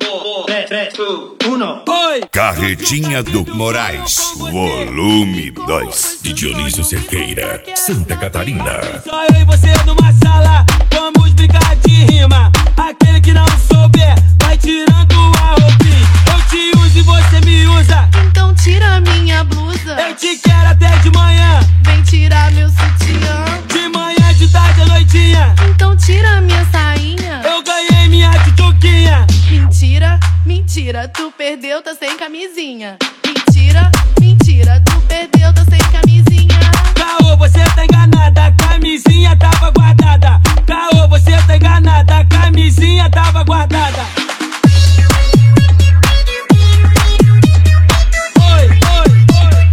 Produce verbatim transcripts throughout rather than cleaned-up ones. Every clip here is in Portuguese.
Carretinha do Moraes, volume dois. De Dionísio Cerqueira, Santa Catarina. Só eu e você numa sala, vamos brincar de rima. Aquele que não souber, vai tirando a roupinha. Eu te uso e você me usa, então tira minha blusa. eu te quero até de manhã. Vem tirar meu sutiã. De manhã, de tarde, à noitinha. Então tira minha sainha. Eu ganhei minha tchutchuquinha. Mentira, mentira, tu perdeu, tá sem camisinha. Mentira, mentira, tu perdeu, tá sem camisinha. Caô, você tá enganada, a camisinha tava guardada. Caô, você tá enganada, a camisinha tava guardada. Oi, oi, oi.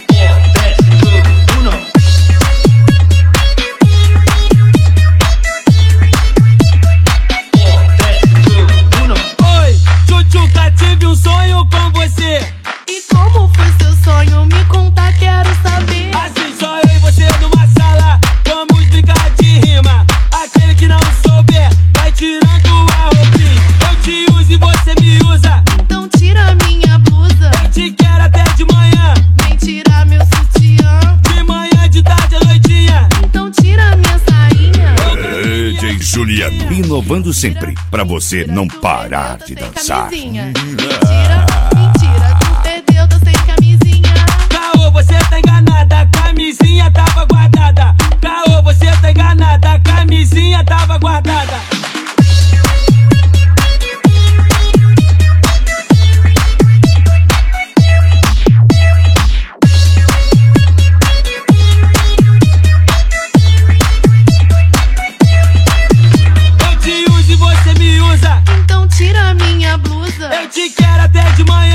Oi, tchutchuca, tive um sonho com você. E como foi seu sonho? Me conta, quero saber. Assim só eu e você numa sala, vamos brincar de rima. Aquele que não souber, vai tirando a roupinha. Eu te uso e você me usa, Então tira minha blusa. eu te quero até de manhã. Vem tirar meu sutiã. De manhã, de tarde, à noitinha. Então tira minha sainha. D J Juliano, inovando sempre, pra você não parar de Sem dançar. camisinha. Mentira, mentira, tu perdeu, tá sem camisinha. Caô, você tá enganada, a camisinha tava guardada. Caô, você tá enganada, a camisinha tava guardada. Eu te uso e você me usa, Então tira minha blusa. eu te quero até de manhã.